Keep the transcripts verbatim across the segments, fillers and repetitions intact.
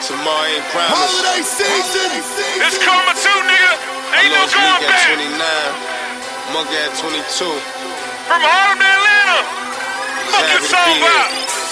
Tomorrow ain't promised. Holiday season. It's karma too, nigga. Ain't no going Meek back. at twenty-nine, Monk at twenty-two. From Harlem to Atlanta. Fuck you talking about?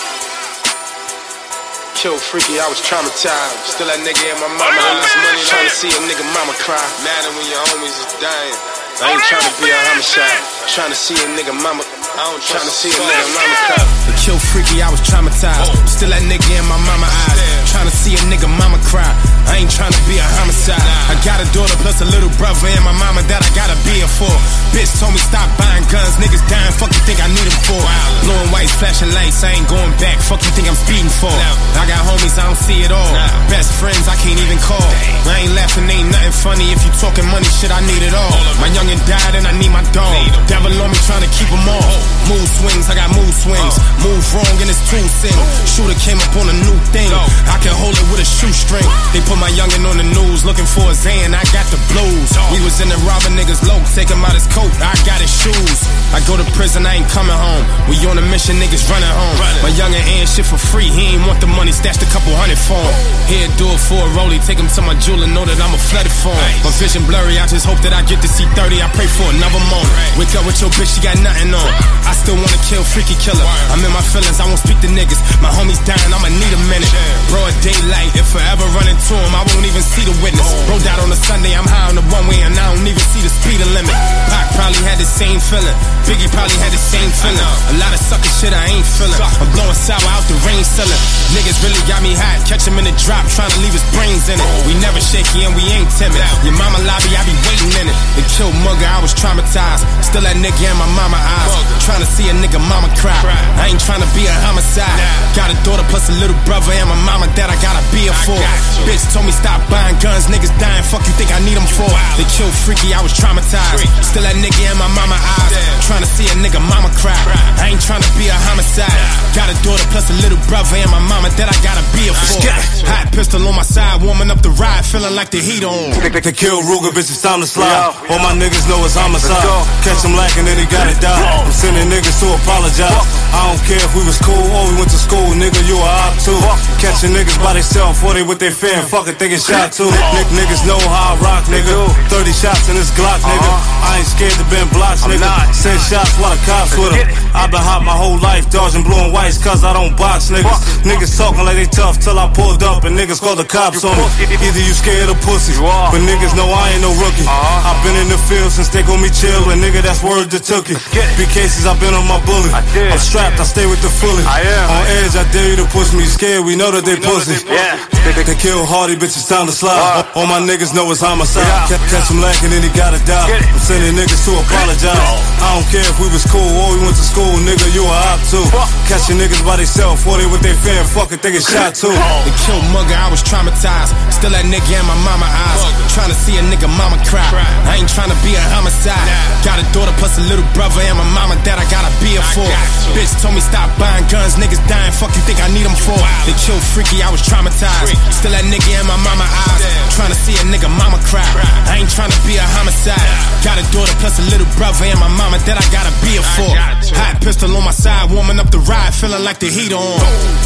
Kill Freaky, I was traumatized. Still that nigga in my mama. All this money trying to see a nigga mama cry. Mad at when your homies is dying. I ain't trying to be a homicide. Trying to see a nigga mama. I don't trying to see a nigga mama cry. The Kill Freaky, I was traumatized. Still that nigga in my mama eyes. Trying to see a nigga mama cry. I ain't trying to be a homicide. I got a daughter plus a little brother and my mama that I gotta be here for. Bitch told me stop buying guns. Niggas dying. Fuck you think I need them for? Blowing whites, flashing lights. I ain't going back. Fuck you think I'm speeding for? I got homies, I don't see it all. Best friends, I can't even call. I ain't laughing, ain't nothing funny. If you talking money, shit, I need it all. My youngin' died and I need my dog. Devil on me trying to keep them all. Mood swings, I got mood swings. Move wrong and it's two sing. Shooter came up on a new thing. I can hold it with a shoestring. They put my youngin' on the news looking for a Zan. I got the blues. We was in the robbing niggas low. Take him out his coat. I got his shoes. I go to prison, I ain't coming home. We on a mission, niggas running home. My youngin' ain't shit for free. He ain't want the money, stashed a couple hundred for him. Here, do it for a rollie. Take him to my jeweler, know that I'm a flooded for him. My vision blurry, I just hope that I get to see thirty. I pray for another moment. Wake up with your bitch, she got nothing on. I still wanna kill Freaky Killer. I'm in my feelings, I won't speak to niggas. My homies dying, I'ma need a minute. Broad daylight, if forever running to him, I won't even see the witness. Bro died on a Sunday, I'm high on the one way, and I don't even see the speed limit. Pac probably had the same feeling. Biggie probably had the same feeling. A lot of sucker shit I ain't feeling. I'm blowing sour out the rain cellar. Niggas really got me hot. Catch him in the drop, trying to leave his brains in it. We never shaky and we ain't timid. Your mama lobby, I be waiting in it. They killed Mugger, I was traumatized. Still that nigga in my mama eyes. Trying to see a nigga mama cry. I ain't trying to be a homicide. Got a daughter plus a little brother and my mama that I gotta be here for. Bitch told me stop buying guns. Niggas dying, fuck you think I need them for? They killed Freaky, I was traumatized. Still that nigga in my mama eyes. Trying to see a nigga mama cry. I ain't trying to be a homicide. Got a daughter plus a little brother and my mama that I gotta be here for. Hot pistol on my side, warming up the ride, feeling like the heat on. They kill Ruger, bitch, it's time to slide. All my niggas know it's homicide. Catch him lacking, then he gotta die. I'm sending niggas to apologize. I don't care if we was cool or we went to school, nigga, you a op too. Catching niggas by themselves, or they with their fan, fuck it, they get shot too. Nick, niggas know how I rock, nigga. thirty shots in this Glock, nigga. I ain't scared to bend blocks, nigga. Send shots while the cops with them. I been hot my whole life, dodging blue and whites, cause I don't box, niggas. Niggas talking like they tough till I pulled up and niggas called the cops on me. Either you scared or pussy, but niggas know I ain't no rookie. I've been in the field since they gon' me chill, and nigga, that's word to took it. Big cases, I've been on my bullet. I'm strapped, I stay with the fully. On edge, I dare you to push me. Scared, we know that they pussy. They can kill Hardy, bitch, it's time to slide. All my niggas know it's homicide. Catch him lacking, then he gotta die. I'm sending niggas to apologize. I don't care if we was cool or we went to school, nigga, you a op too. Catching niggas by themselves, or they with their fan, fuck it, they get shot too. They killed Mugger, I was traumatized. Still that nigga in my mama eyes. Trying to see a nigga mama cry. I ain't trying to be a homicide. Got a daughter plus a little brother and my mama that I gotta be here for. Bitch told me stop buying guns. Niggas dying, fuck you think I need them for? They killed Freaky, I was traumatized. Still that nigga in my mama eyes. Trying to see a nigga mama cry. I ain't trying to be a homicide. Got a daughter plus a little brother and my mama that I gotta be here for. Hot pistol on my side, warming up the ride, feeling like the heat on.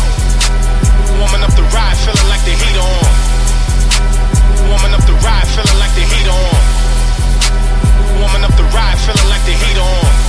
Warming up the ride, feeling like the heat on. Warming up the ride, feeling like the heat on. Warming up the ride, feeling like the heat on.